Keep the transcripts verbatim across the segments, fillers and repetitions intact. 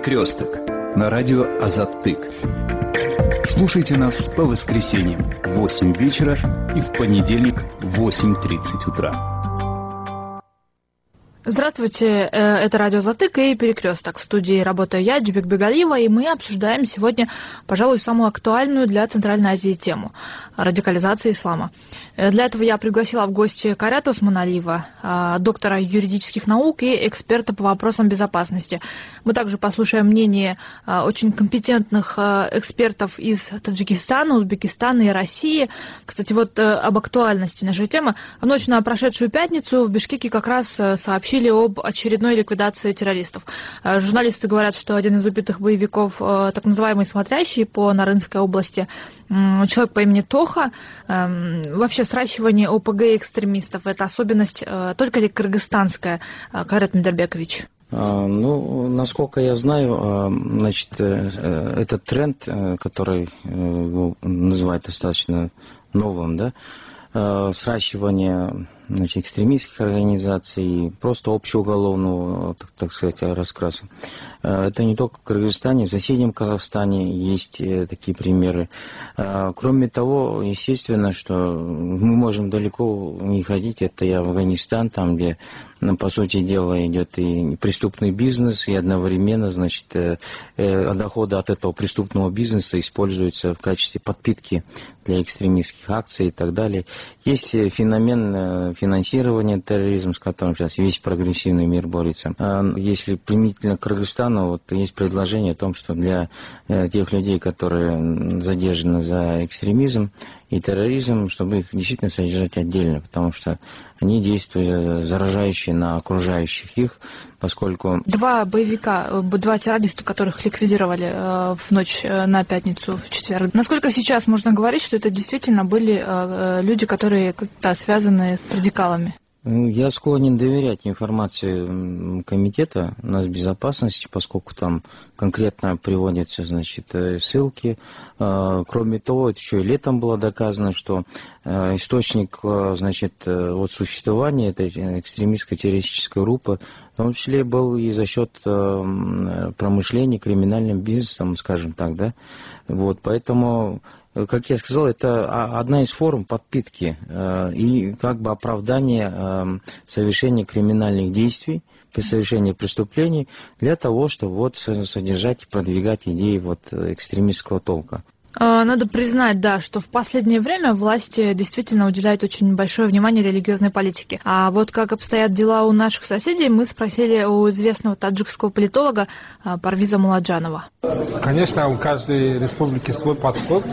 «Перекресток» на радио «Азаттык». Слушайте нас по воскресеньям в восемь вечера и в понедельник в восемь тридцать утра. Здравствуйте, это радио «Затык» и «Перекресток». В студии работаю я, Джибек Бегалиева, и мы обсуждаем сегодня, пожалуй, самую актуальную для Центральной Азии тему – радикализации ислама. Для этого я пригласила в гости Карята Усманалиева, доктора юридических наук и эксперта по вопросам безопасности. Мы также послушаем мнение очень компетентных экспертов из Таджикистана, Узбекистана и России. Кстати, вот об актуальности нашей темы. В ночь на прошедшую пятницу в Бишкеке как раз сообщили об очередной ликвидации террористов. Журналисты говорят, что один из убитых боевиков, так называемый смотрящий по Нарынской области, человек по имени Тоха. Вообще сращивание ОПГ экстремистов – это особенность только ли кыргызстанская, Карат Медербекович? Ну, насколько я знаю, значит, этот тренд, который называют достаточно новым, да, сращивание, значит, экстремистских организаций, просто общеуголовного, так, так сказать, раскраса. Это не только в Кыргызстане, в соседнем Казахстане есть такие примеры. Кроме того, естественно, что мы можем далеко не ходить, это и Афганистан, там, где, по сути дела, идет и преступный бизнес, и одновременно, значит, доходы от этого преступного бизнеса используются в качестве подпитки для экстремистских акций и так далее. Есть феномен финансирования терроризма, с которым сейчас весь прогрессивный мир борется. Если применительно к Кыргызстану, вот есть предложение о том, что для тех людей, которые задержаны за экстремизм и терроризм, чтобы их действительно содержать отдельно, потому что они действуют заражающие на окружающих их, поскольку... Два боевика, два террориста, которых ликвидировали в ночь на пятницу, в четверг. Насколько сейчас можно говорить, что это действительно были люди, которые как-то связаны с радикалами? Я склонен доверять информации комитета нацбезопасности, поскольку там конкретно приводятся, значит, ссылки. Кроме того, это еще и летом было доказано, что источник, значит, вот существования этой экстремистской террористической группы в том числе был и за счет промышления криминальным бизнесом, скажем так, да. Вот, поэтому, как я сказал, это одна из форм подпитки и как бы оправдания совершения криминальных действий, при совершении преступлений для того, чтобы вот содержать и продвигать идеи вот экстремистского толка. Надо признать, да, что в последнее время власти действительно уделяют очень большое внимание религиозной политике. А вот как обстоят дела у наших соседей, мы спросили у известного таджикского политолога Парвиза Муладжанова. Конечно, у каждой республики свой подход.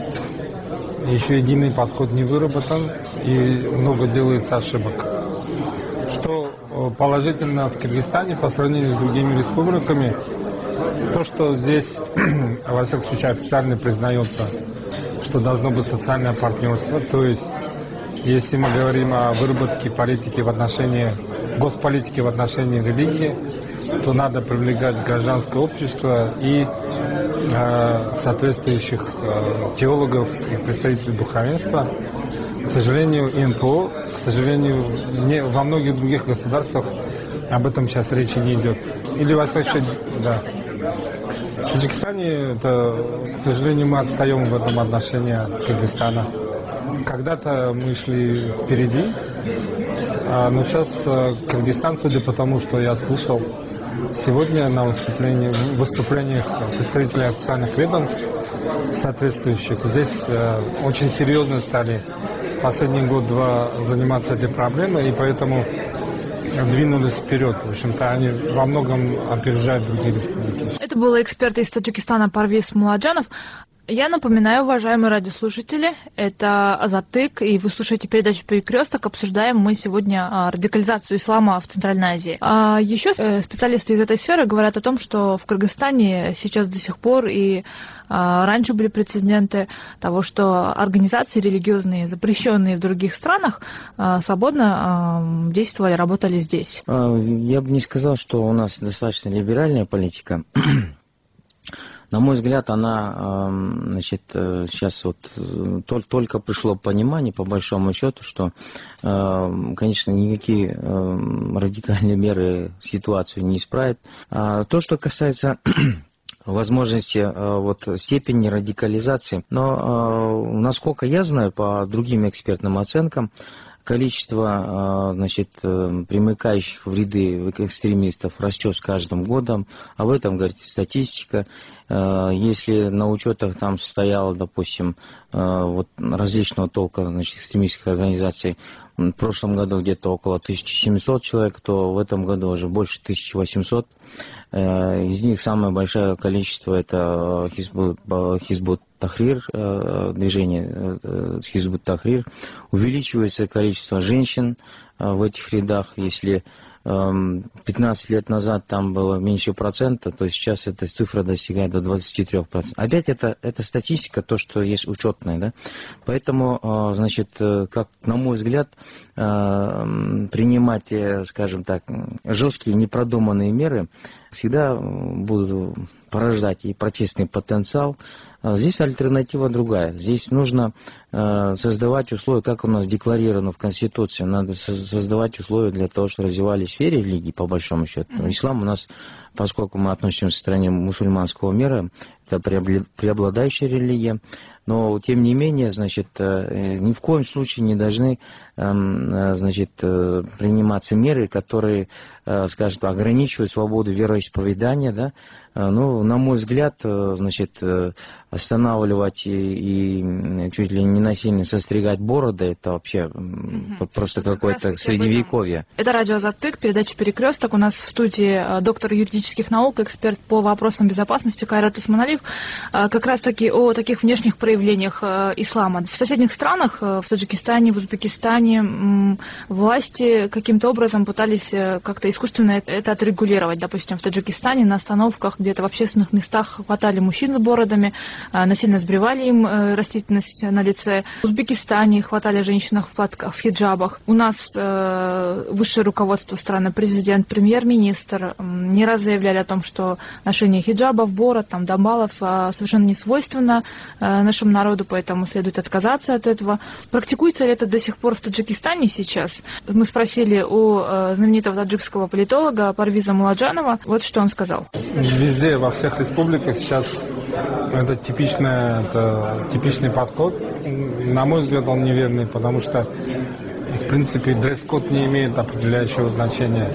Еще единый подход не выработан, и много делается ошибок. Что положительно в Кыргызстане по сравнению с другими республиками, то, что здесь, во всяком случае, официально признается, что должно быть социальное партнерство, то есть, если мы говорим о выработке политики в отношении, госполитики в отношении религии, то надо привлекать гражданское общество и э, соответствующих э, теологов и представителей духовенства. К сожалению, эн пэ о, к сожалению, не, во многих других государствах об этом сейчас речи не идет. Или во всяком случае, да. В Таджикистане, это, к сожалению, мы отстаем в этом отношении от Кыргызстана. Когда-то мы шли впереди, но сейчас Кыргызстан, судя по тому, что я слышал сегодня на выступлениях, выступлениях представителей официальных ведомств соответствующих, здесь очень серьезно стали последний год-два заниматься этой проблемой, и поэтому двинулись вперед. В общем-то, они во многом опережают другие республики. Это был эксперт из Таджикистана Парвиз Муладжанов. Я напоминаю, уважаемые радиослушатели, это Азаттык, и вы слушаете передачу «Перекресток». Обсуждаем мы сегодня радикализацию ислама в Центральной Азии. А еще специалисты из этой сферы говорят о том, что в Кыргызстане сейчас до сих пор и раньше были прецеденты того, что организации религиозные, запрещенные в других странах, свободно действовали, работали здесь. Я бы не сказал, что у нас достаточно либеральная политика. На мой взгляд, она, значит, сейчас вот только пришло понимание, по большому счету, что, конечно, никакие радикальные меры ситуацию не исправят. То, что касается возможности, вот, степени радикализации. Но, насколько я знаю, по другим экспертным оценкам, количество, значит, примыкающих в ряды экстремистов растет с каждым годом. Об этом говорит статистика. Если на учетах там стояло, допустим, вот, различного толка, значит, экстремистских организаций в прошлом году где-то около тысяча семьсот человек, то в этом году уже больше тысяча восемьсот. Из них самое большое количество это Хизбут Тахрир, движение Хизбут Тахрир. Увеличивается количество женщин в этих рядах. Если пятнадцать лет назад там было меньше процента, то сейчас эта цифра достигает до двадцати трёх процентов. Опять это, это статистика, то, что есть учетная, да? Поэтому, значит, как, на мой взгляд, принимать, скажем так, жесткие непродуманные меры всегда будут порождать и протестный потенциал. Здесь альтернатива другая. Здесь нужно создавать условия, как у нас декларировано в Конституции, надо создавать условия для того, чтобы развивались все религии, по большому счету. Ислам у нас, поскольку мы относимся к стране мусульманского мира, это преобладающая религия, но, тем не менее, значит, ни в коем случае не должны, значит, приниматься меры, которые, скажем, ограничивают свободу вероисповедания, да. Ну, на мой взгляд, значит, останавливать и, и чуть ли не насильно состригать бороды, это вообще угу. просто это какое-то средневековье. Это радио «Азаттык», передача «Перекресток». У нас в студии доктор юридических наук, эксперт по вопросам безопасности Кайрат Усманалиев. Как раз-таки о таких внешних проявлениях ислама. В соседних странах, в Таджикистане, в Узбекистане, власти каким-то образом пытались как-то искусственно это отрегулировать. Допустим, в Таджикистане на остановках, где-то в общественных местах хватали мужчин с бородами, насильно сбривали им растительность на лице. В Узбекистане хватали женщин в платках, в хиджабах. У нас э, высшее руководство страны, президент, премьер-министр не раз заявляли о том, что ношение хиджабов, бород, там, дамбалов э, совершенно не свойственно э, нашему народу, поэтому следует отказаться от этого. Практикуется ли это до сих пор в Таджикистане сейчас? Мы спросили у э, знаменитого таджикского политолога Парвиза Муладжанова. Вот что он сказал. Везде, во всех республиках сейчас это, типичное, это типичный подход. На мой взгляд, он неверный, потому что, в принципе, дресс-код не имеет определяющего значения.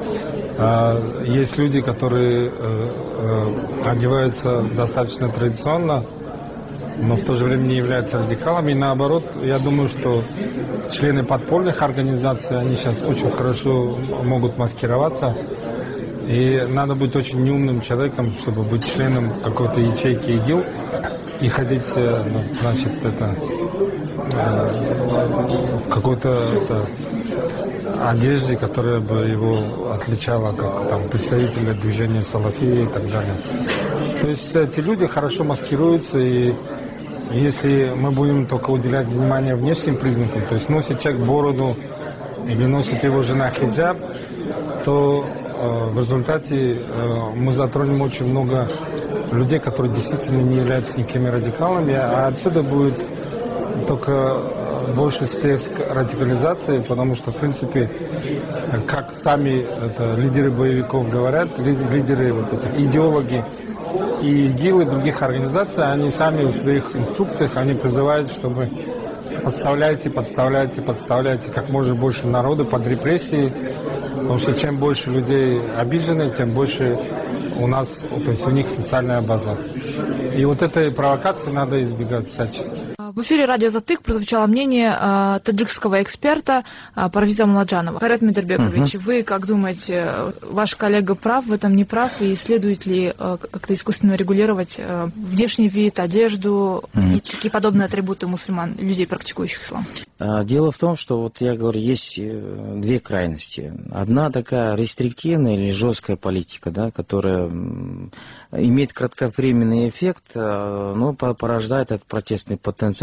Есть люди, которые одеваются достаточно традиционно, но в то же время не являются радикалами. И наоборот, я думаю, что члены подпольных организаций, они сейчас очень хорошо могут маскироваться. И надо быть очень неумным человеком, чтобы быть членом какой-то ячейки ИГИЛ и ходить, значит, это, в какой-то это, одежде, которая бы его отличала как там, представителя движения Салафии и так далее. То есть эти люди хорошо маскируются, и если мы будем только уделять внимание внешним признакам, то есть носит человек бороду или носит его жена хиджаб, то в результате мы затронем очень много людей, которые действительно не являются никакими радикалами, а отсюда будет только больше всплеск радикализации, потому что, в принципе, как сами это, лидеры боевиков говорят, лидеры, вот этих идеологи и ИГИЛ и других организаций, они сами в своих инструкциях, они призывают, чтобы подставляйте, подставляйте, подставляйте как можно больше народа под репрессии, потому что чем больше людей обижены, тем больше у нас, то есть у них социальная база. И вот этой провокации надо избегать всячески. В эфире радио «Азаттык» прозвучало мнение э, таджикского эксперта э, Парвиза Муладжанова. Кайрат Мидербекович, uh-huh. вы как думаете, ваш коллега прав в этом, не прав, и следует ли э, как-то искусственно регулировать э, внешний вид, одежду uh-huh. и такие подобные атрибуты мусульман, людей, практикующих ислам? Дело в том, что, вот я говорю, есть две крайности. Одна такая рестриктивная или жесткая политика, да, которая имеет кратковременный эффект, но порождает этот протестный потенциал,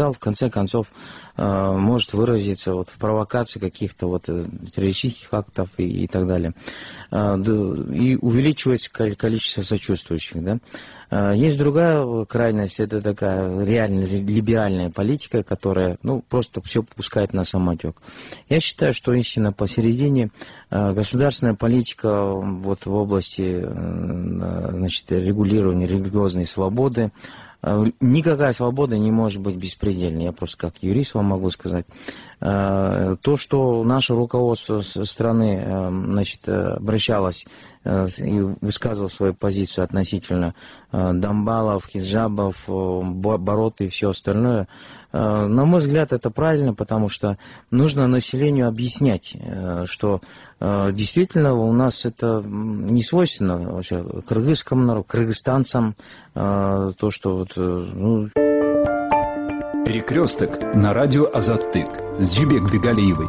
потенциал в конце концов может выразиться вот в провокации каких-то вот террористических актов и, и так далее. И увеличивается количество сочувствующих. Да? Есть другая крайность, это такая реально либеральная политика, которая ну, просто все пускает на самотек. Я считаю, что истинно посередине государственная политика вот в области значит, регулирования религиозной свободы. Никакая свобода не может быть беспредельной. Я просто как юрист вам могу сказать. То, что наше руководство страны значит, обращалось и высказывало свою позицию относительно дамбалов, хиджабов, бород и все остальное, на мой взгляд, это правильно, потому что нужно населению объяснять, что действительно у нас это не свойственно вообще кыргызскому народу, кыргызстанцам, то, что вот... Ну... Перекресток на радио Азаттык с Джибек Бегалиевой.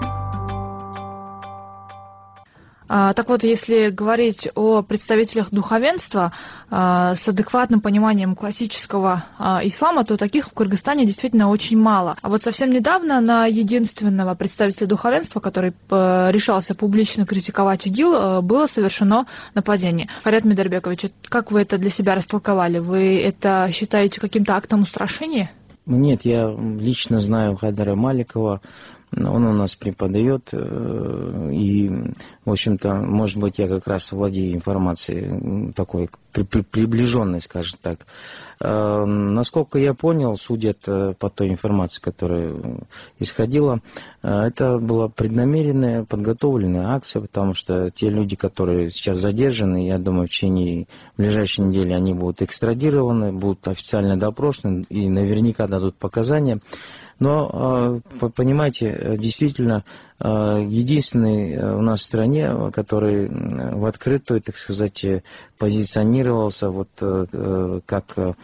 А, так вот, если говорить о представителях духовенства а, с адекватным пониманием классического а, ислама, то таких в Кыргызстане действительно очень мало. А вот совсем недавно на единственного представителя духовенства, который а, решался публично критиковать ИГИЛ, а, было совершено нападение. Харят Медербекович, как вы это для себя растолковали? Вы это считаете каким-то актом устрашения? Нет, я лично знаю Хайдара Маликова, он у нас преподает, и, в общем-то, может быть, я как раз владею информацией такой приближенной, скажем так. Насколько я понял, судят по той информации, которая исходила, это была преднамеренная, подготовленная акция, потому что те люди, которые сейчас задержаны, я думаю, в течение ближайшей недели они будут экстрадированы, будут официально допрошены и наверняка дадут показания. Но, понимаете, действительно, единственный у нас в стране, который в открытую, так сказать, позиционировался вот как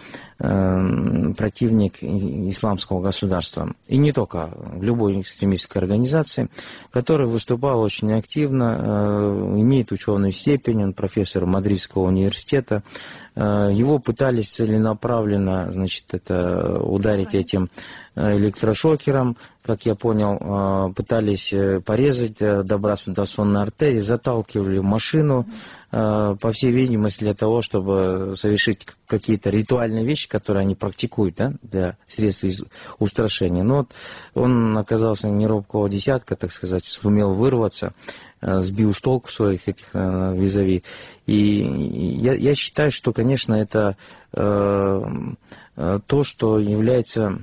противник исламского государства. И не только, в любой экстремистской организации, который выступал очень активно, имеет ученую степень, он профессор Мадридского университета. Его пытались целенаправленно, значит, это, ударить этим электрошокером, как я понял, пытались порезать, добраться до сонной артерии, заталкивали в машину, по всей видимости, для того, чтобы совершить какие-то ритуальные вещи, которые они практикуют, да, для средств устрашения. Но вот он оказался неробкого десятка, так сказать, сумел вырваться, сбил с толку своих этих визави. И я, я считаю, что, конечно, это э, то, что является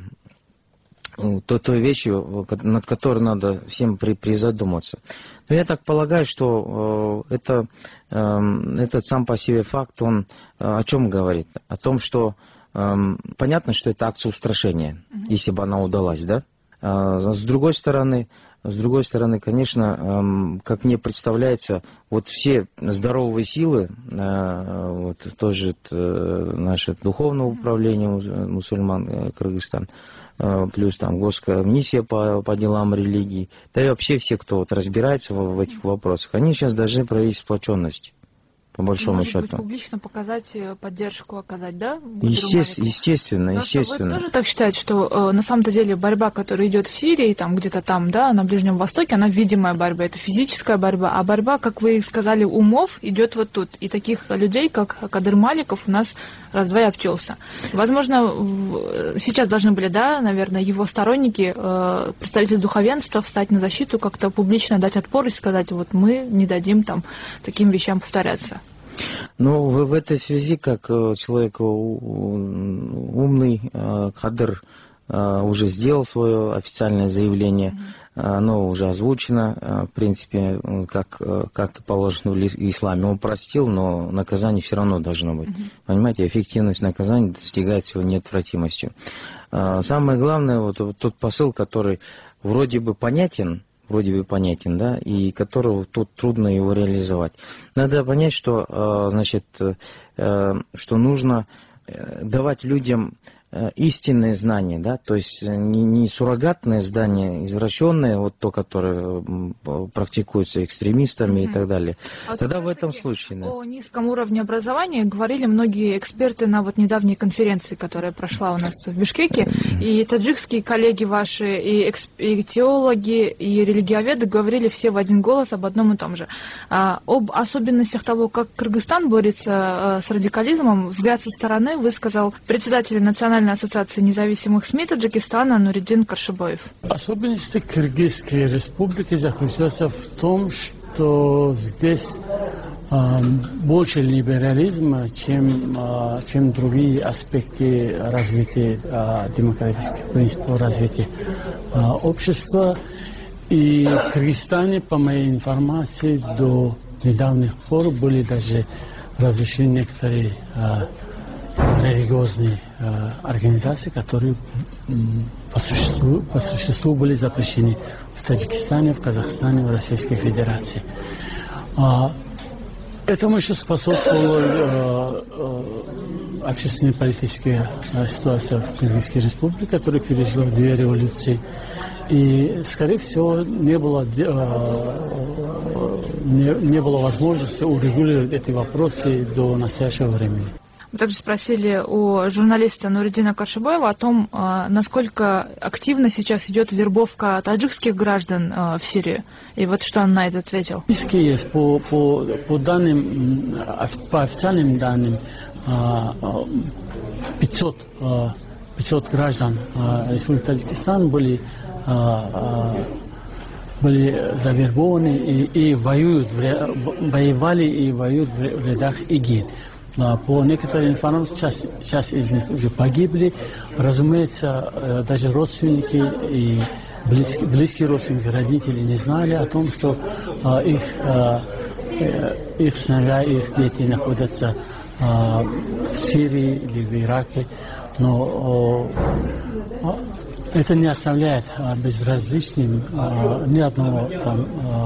то, той вещью, над которой надо всем при, призадуматься. Но я так полагаю, что э, это, э, этот сам по себе факт, он э, о чем говорит? О том, что э, понятно, что это акция устрашения, mm-hmm. если бы она удалась, да? А с другой стороны, с другой стороны, конечно, как мне представляется, вот все здоровые силы, вот тоже наше духовное управление мусульман Кыргызстан, плюс там госкомиссия по, по делам религии, да и вообще все, кто вот разбирается в, в этих вопросах, они сейчас должны проявить сплоченность. По большому Может счету. Быть, публично показать, поддержку оказать, да? Естественно, естественно, естественно. Вы тоже так считаете, что э, на самом-то деле борьба, которая идет в Сирии, там где-то там, да, на Ближнем Востоке, она видимая борьба, это физическая борьба, а борьба, как вы сказали, умов идет вот тут. И таких людей, как Кадыр Маликов, у нас раз-два и обчелся. Возможно, сейчас должны были, да, наверное, его сторонники, э, представители духовенства, встать на защиту, как-то публично дать отпор и сказать, вот мы не дадим там таким вещам повторяться. Ну, в, в этой связи, как человек умный, Кадыр уже сделал свое официальное заявление, mm-hmm. оно уже озвучено, в принципе, как, как положено в исламе. Он простил, но наказание все равно должно быть. Mm-hmm. Понимаете, эффективность наказания достигается его неотвратимостью. Самое главное, вот, вот тот посыл, который вроде бы понятен, вроде бы понятен, да, и которого тут трудно его реализовать. Надо понять, что, значит, что нужно давать людям истинные знания, да, то есть не, не суррогатное знание, извращенное, вот то, которое практикуется экстремистами mm-hmm. и так далее. А Тогда в этом случае... Да. О низком уровне образования говорили многие эксперты на вот недавней конференции, которая прошла у нас в Бишкеке, mm-hmm. и таджикские коллеги ваши, и, эксп... и теологи, и религиоведы говорили все в один голос об одном и том же. А, об особенностях того, как Кыргызстан борется а, с радикализмом, взгляд со стороны высказал председатель Национальной ассоциации независимых СМИ Таджикистана Нуриддин Каршибоев. Особенность Кыргызской республики заключается в том, что здесь э, больше либерализма, чем, э, чем другие аспекты развития, э, демократических принципов развития э, общества. И в Кыргызстане, по моей информации, до недавних пор были даже разрешены некоторые э, религиозные э, организации, которые м, по, существу, по существу были запрещены в Таджикистане, в Казахстане, в Российской Федерации. А, этому еще способствовала э, э, общественно-политическая э, ситуация в Кыргызской республике, которая пережила две революции. И, скорее всего, не было, э, не, не было возможности урегулировать эти вопросы до настоящего времени. Мы также спросили у журналиста Нуриддина Каршибоева о том, насколько активно сейчас идет вербовка таджикских граждан в Сирию. И вот что он на это ответил. Списки есть по, по, по данным, по официальным данным, пятьсот, пятьсот граждан Республики Таджикистан были, были завербованы и, и воюют, воевали и воюют в рядах ИГИЛ. По некоторым информациям, сейчас, сейчас из них уже погибли. Разумеется, даже родственники и близкие, близкие родственники, родители не знали о том, что их, их сыновья, их дети находятся в Сирии или в Ираке. Но это не оставляет безразличным ни одного там,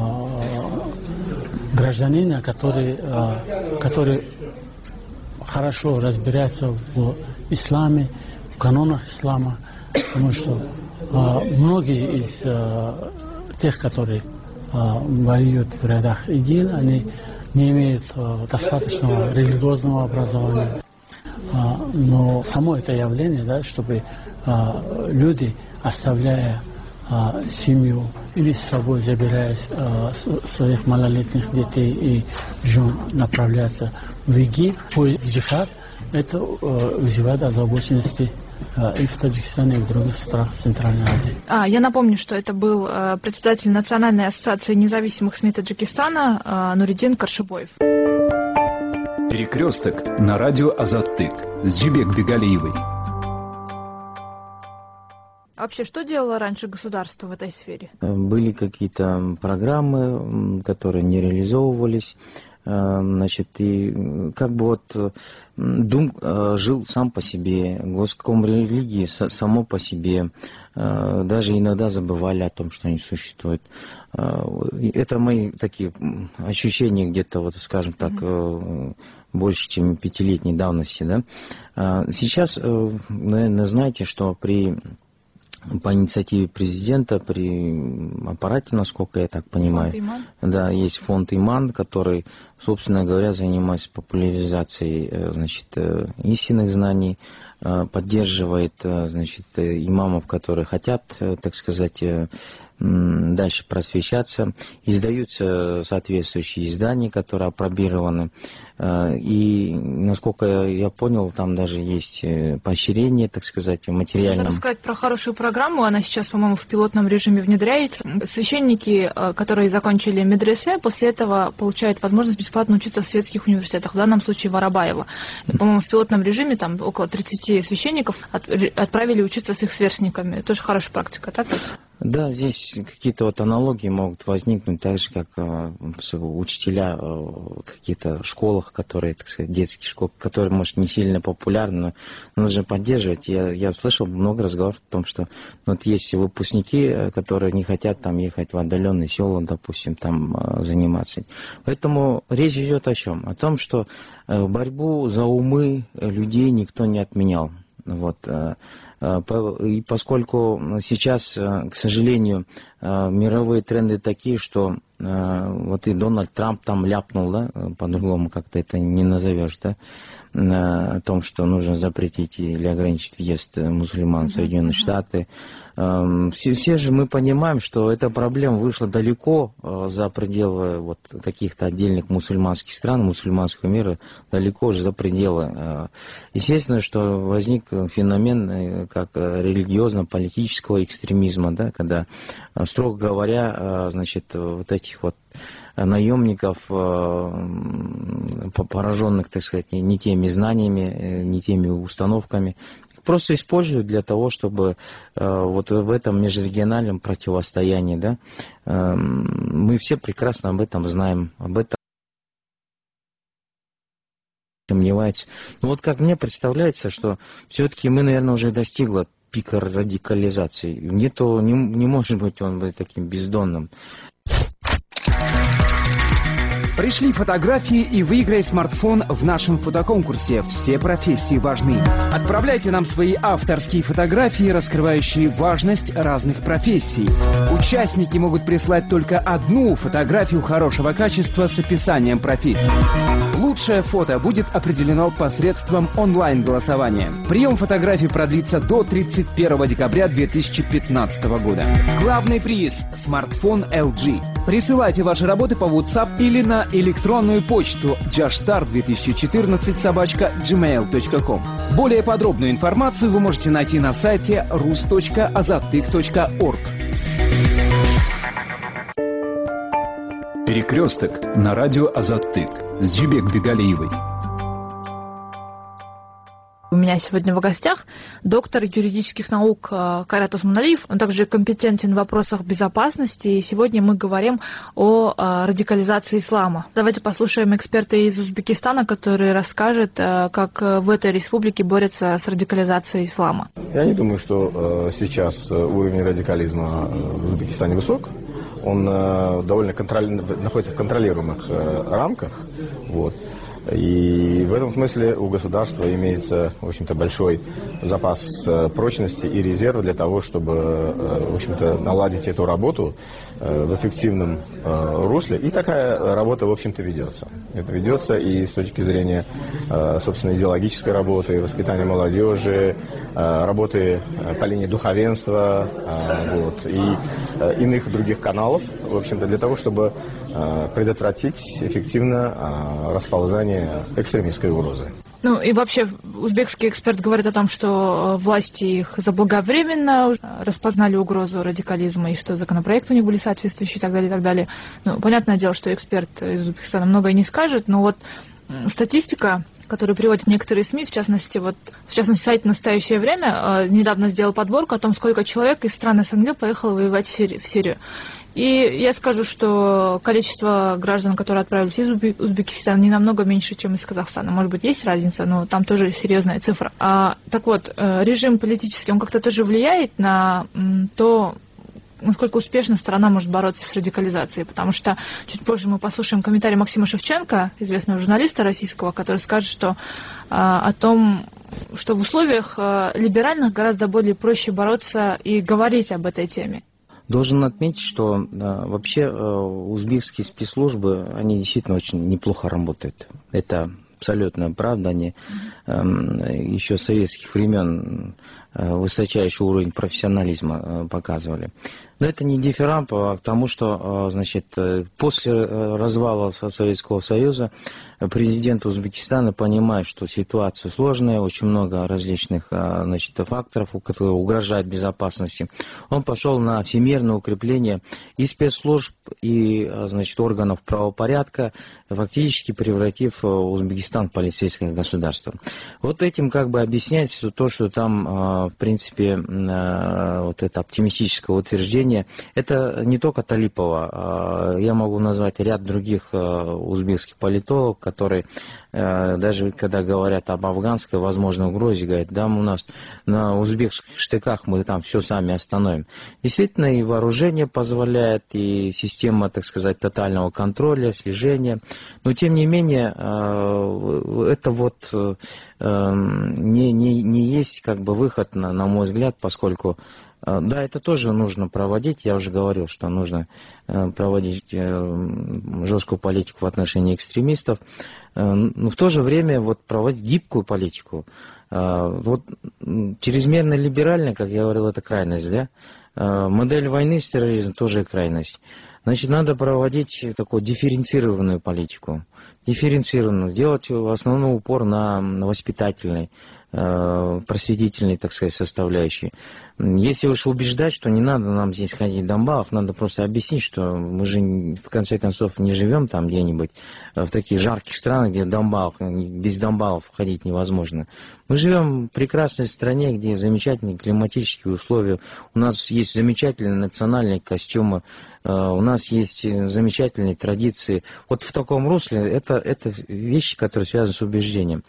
гражданина, который, который хорошо разбирается в исламе, в канонах ислама, потому что э, многие из э, тех, которые э, воюют в рядах ИГИЛ, они не имеют э, достаточного религиозного образования. Э, но само это явление, да, чтобы э, люди, оставляя э, семью или с собой забирая э, своих малолетних детей и жен, направляться в ИГИЛ, в джихад, это э, вызывает озабоченности э, и в Таджикистане, и в других странах Центральной Азии. А, я напомню, что это был э, председатель Национальной ассоциации независимых СМИ Таджикистана э, Нуриддин Каршибоев. Перекресток на радио Азаттык с Джибек Бегалиевой. А вообще, что делало раньше государство в этой сфере? Были какие-то программы, которые не реализовывались. Значит, и как бы вот Дум жил сам по себе, госком религии само по себе, даже иногда забывали о том, что они существуют. Это мои такие ощущения где-то, вот, скажем так, mm-hmm. больше, чем пятилетней давности. Да? Сейчас, наверное, знаете, что при... по инициативе президента при аппарате, насколько я так понимаю, фонд Иман? Да, есть фонд Иман, который, собственно говоря, занимается популяризацией, значит, истинных знаний, поддерживает, значит, имамов, которые хотят, так сказать, дальше просвещаться. Издаются соответствующие издания, которые апробированы. И, насколько я понял, там даже есть поощрение, так сказать, в материальном. Надо сказать про хорошую программу. Она сейчас, по-моему, в пилотном режиме внедряется. Священники, которые закончили медресе, после этого получают возможность бесплатно учиться в светских университетах. В данном случае в Арабаево. И, по-моему, в пилотном режиме там около тридцати священников отправили учиться с их сверстниками. Тоже хорошая практика, так вот? Да, здесь какие-то вот аналогии могут возникнуть, так же, как э, учителя э, в каких-то школах, которые, так сказать, детских школ, которые, может, не сильно популярны, но нужно поддерживать. Я, я слышал много разговоров о том, что вот есть выпускники, которые не хотят там ехать в отдаленные села, допустим, там э, заниматься. Поэтому речь идет о чем? О том, что э, борьбу за умы людей никто не отменял. Вот. И поскольку сейчас, к сожалению, мировые тренды такие, что вот и Дональд Трамп там ляпнул, да, по-другому как-то это не назовешь, да, о том, что нужно запретить или ограничить въезд мусульман в Соединенные Штаты. Все, все же мы понимаем, что эта проблема вышла далеко за пределы вот каких-то отдельных мусульманских стран, мусульманского мира, далеко уже за пределы. Естественно, что возник феномен как религиозно-политического экстремизма, да, когда, строго говоря, значит, вот этих вот наемников, пораженных, так сказать, не теми знаниями, не теми установками, просто используют для того, чтобы вот в этом межрегиональном противостоянии, да, мы все прекрасно об этом знаем, об этом сомневается. Но вот как мне представляется, что все-таки мы, наверное, уже достигли пика радикализации. Нету, не, не может быть он быть таким бездонным. Пришли фотографии и выиграй смартфон в нашем фотоконкурсе. Все профессии важны. Отправляйте нам свои авторские фотографии, раскрывающие важность разных профессий. Участники могут прислать только одну фотографию хорошего качества с описанием профессии. Лучшее фото будет определено посредством онлайн-голосования. Прием фотографий продлится до тридцать первого декабря две тысячи пятнадцатого года. Главный приз – смартфон эл джи. Присылайте ваши работы по WhatsApp или на электронную почту джаштар две тысячи четырнадцать собака джимейл точка ком. Более подробную информацию вы можете найти на сайте рус точка азаттык точка орг. Перекресток на радио Азаттык с Джибек Бегалиевой. У меня сегодня в гостях доктор юридических наук Кайрат Усманалиев. Он также компетентен в вопросах безопасности. И сегодня мы говорим о радикализации ислама. Давайте послушаем эксперта из Узбекистана, который расскажет, как в этой республике борются с радикализацией ислама. Я не думаю, что сейчас уровень радикализма в Узбекистане высок. Он довольно контроль... находится в контролируемых рамках. Вот. И в этом смысле у государства имеется, в общем-то, большой запас прочности и резерва для того, чтобы, в общем-то, наладить эту работу в эффективном русле. И такая работа, в общем-то, ведется. Это ведется и с точки зрения, собственно, идеологической работы, воспитания молодежи, работы по линии духовенства, вот, и иных других каналов, в общем-то, для того, чтобы предотвратить эффективно расползание экстремистской угрозы. Ну и вообще узбекский эксперт говорит о том, что власти их заблаговременно распознали угрозу радикализма и что законопроекты у них были соответствующие и так далее, и так далее. Ну, понятное дело, что эксперт из Узбекистана многое не скажет, но вот статистика, которую приводят некоторые СМИ, в частности, вот, в частности, сайт «Настоящее время» недавно сделал подборку о том, сколько человек из стран СНГ поехало воевать в Сирию. И я скажу, что количество граждан, которые отправились из Узбекистана, не намного меньше, чем из Казахстана. Может быть, есть разница, но там тоже серьезная цифра. А, так вот, режим политический, он как-то тоже влияет на то, насколько успешно страна может бороться с радикализацией. Потому что чуть позже мы послушаем комментарий Максима Шевченко, известного журналиста российского, который скажет, что а, о том, что в условиях а, либеральных гораздо более проще бороться и говорить об этой теме. Должен отметить, что да, вообще э, узбекские спецслужбы, они действительно очень неплохо работают. Это абсолютно правда. Они э, еще с советских времен э, высочайший уровень профессионализма э, показывали. Но это не дифферамп к тому, что, значит, после развала Советского Союза президент Узбекистана понимает, что ситуация сложная, очень много различных, значит, факторов, которые угрожают безопасности. Он пошел на всемирное укрепление и спецслужб, и, значит, органов правопорядка, фактически превратив Узбекистан в полицейское государство. Вот этим как бы объясняется то, что там, в принципе, вот это оптимистическое утверждение менее, это не только Талипова. Я могу назвать ряд других узбекских политологов, которые даже когда говорят об афганской возможной угрозе, говорят, да, у нас на узбекских штыках мы там все сами остановим. Действительно, и вооружение позволяет, и система, так сказать, тотального контроля, слежения. Но, тем не менее, это вот не, не, не есть как бы выход, на, на мой взгляд, поскольку да, это тоже нужно проводить. Я уже говорил, что нужно проводить жесткую политику в отношении экстремистов. Но в то же время вот проводить гибкую политику. Вот чрезмерно либеральная, как я говорил, это крайность, да? Модель войны с терроризмом тоже крайность. Значит, надо проводить такую дифференцированную политику. Дифференцированную. Делать в основном упор на воспитательный, просветительной, так сказать, составляющей. Если уж убеждать, что не надо нам здесь ходить в Домбалов, надо просто объяснить, что мы же в конце концов не живем там где-нибудь в таких жарких странах, где Домбалов, без Домбалов ходить невозможно. Мы живем в прекрасной стране, где замечательные климатические условия, у нас есть замечательные национальные костюмы, у нас есть замечательные традиции. Вот в таком русле это, это вещи, которые связаны с убеждением.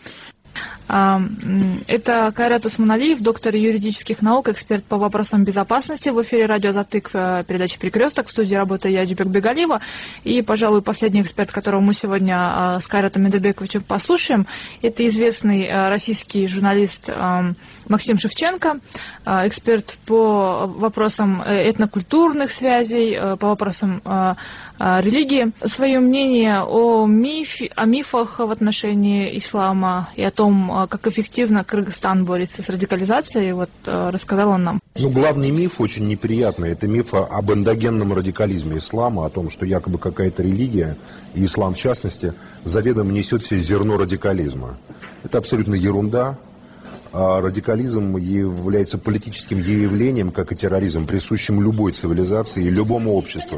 Это Кайрат Усманалиев, доктор юридических наук, эксперт по вопросам безопасности. В эфире радио «Затык», передача «Перекресток». В студии работаю я, Джибек Бегалиева. И, пожалуй, последний эксперт, которого мы сегодня с Кайратом Медербековичем послушаем, это известный российский журналист Максим Шевченко, эксперт по вопросам этнокультурных связей, по вопросам религии. Свое мнение о, мифе, о мифах в отношении ислама и о том, как эффективно Кыргызстан борется с радикализацией, вот рассказал он нам. Ну, главный миф очень неприятный. Это миф об эндогенном радикализме ислама, о том, что якобы какая-то религия, и ислам в частности, заведомо несет в себе зерно радикализма. Это абсолютно ерунда. А радикализм является политическим явлением, как и терроризм, присущим любой цивилизации и любому обществу.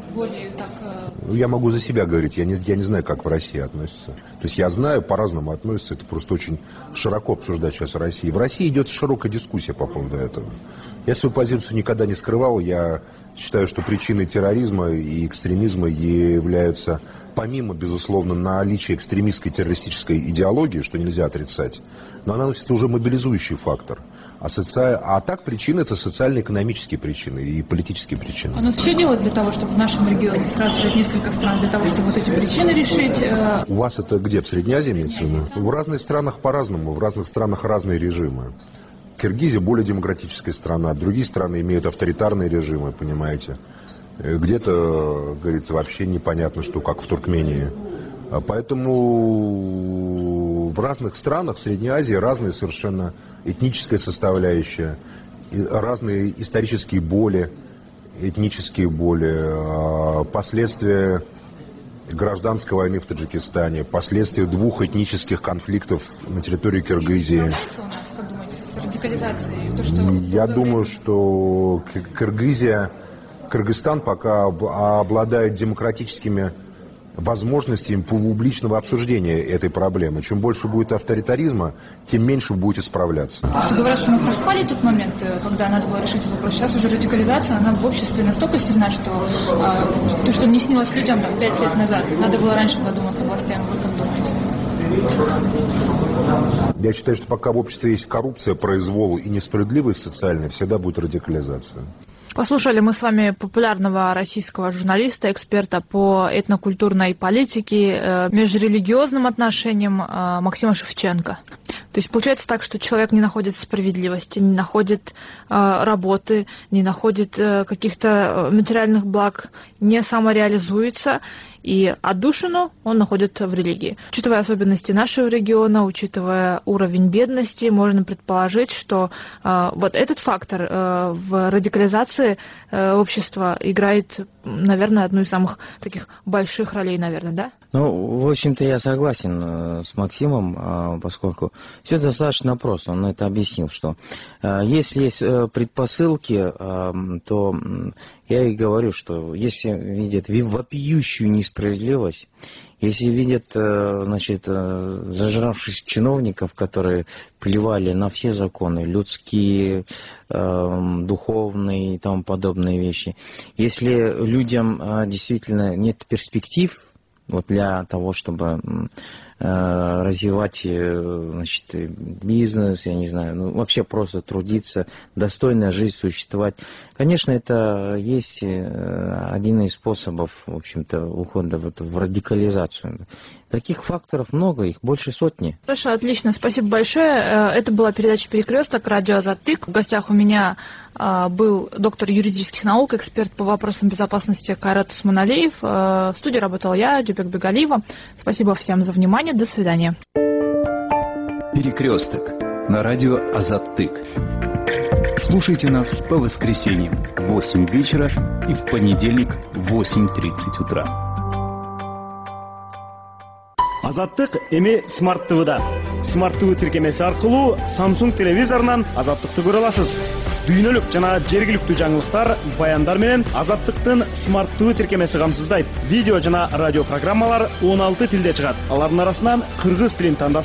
Я могу за себя говорить, я не, я не знаю, как в России относятся. То есть я знаю, по-разному относятся, это просто очень широко обсуждать сейчас в России. В России идет широкая дискуссия по поводу этого. Я свою позицию никогда не скрывал, я считаю, что причиной терроризма и экстремизма являются, помимо, безусловно, наличия экстремистской террористической идеологии, что нельзя отрицать, но она носит уже мобилизующий фактор. А, соци... а так причины — это социально-экономические причины и политические причины. А нас что делать для того, чтобы в нашем регионе сразу взять несколько стран, для того, чтобы вот эти причины решить? Э... У вас это где, в Средней Азии имеется в виду? В разных странах по-разному, в разных странах разные режимы. Киргизия более демократическая страна, другие страны имеют авторитарные режимы, понимаете. Где-то, говорится, вообще непонятно, что как в Туркмении. Поэтому в разных странах Средней Азии разные совершенно этническая составляющая, разные исторические боли, этнические боли, последствия гражданской войны в Таджикистане, последствия двух этнических конфликтов на территории Киргизии. То, что Я думаю, что Киргизия, Кыргызстан пока обладает демократическими возможностями публичного обсуждения этой проблемы. Чем больше будет авторитаризма, тем меньше вы будете справляться. Говорят, что мы проспали тот момент, когда надо было решить этот вопрос. Сейчас уже радикализация, она в обществе настолько сильна, что а, то, что не снилось людям там, пять лет назад, надо было раньше задуматься властям. Вы как думаете? Я считаю, что пока в обществе есть коррупция, произвол и несправедливость социальная, всегда будет радикализация. Послушали мы с вами популярного российского журналиста, эксперта по этнокультурной политике, межрелигиозным отношениям Максима Шевченко. То есть получается так, что человек не находит справедливости, не находит работы, не находит каких-то материальных благ, не самореализуется, и отдушину он находит в религии. Учитывая особенности нашего региона, учитывая уровень бедности, можно предположить, что э, вот этот фактор э, в радикализации э, общества играет, наверное, одну из самых таких больших ролей, наверное, да? Ну, в общем-то, я согласен э, с Максимом, э, поскольку все достаточно просто. Он это объяснил, что э, если есть э, предпосылки, э, то Я и говорю, что если видят вопиющую несправедливость, если видят, значит, зажравшись чиновников, которые плевали на все законы, людские, духовные и тому подобные вещи, если людям действительно нет перспектив вот для того, чтобы развивать, значит, бизнес, я не знаю, ну, вообще просто трудиться, достойная жизнь существовать. Конечно, это есть один из способов, в общем-то, ухода в, в радикализацию. Таких факторов много, их больше сотни. Хорошо, отлично, спасибо большое. Это была передача «Перекресток», радио «Азаттык». В гостях у меня был доктор юридических наук, эксперт по вопросам безопасности Кайрат Усманалиев. В студии работала я, Жубек Бегалиева. Спасибо всем за внимание. До свидания. «Перекресток» на радио «Азаттык». Слушайте нас по воскресеньям в восемь вечера и в понедельник в восемь тридцать утра. Азаттык эми Smart ти ви-да. Smart ти ви тиркемеси аркылуу Samsung телевизорунан Азаттыкты көрө аласыз. Дүйнөлүк жана жергиликтүү жаңылыктар, баяндар менен Азаттыктын Smart ти ви тиркемеси камсыздайт. Видео жана радио программалар он алты тилде чыгат. Алардын арасынан кыргыз тилин тандасаңыз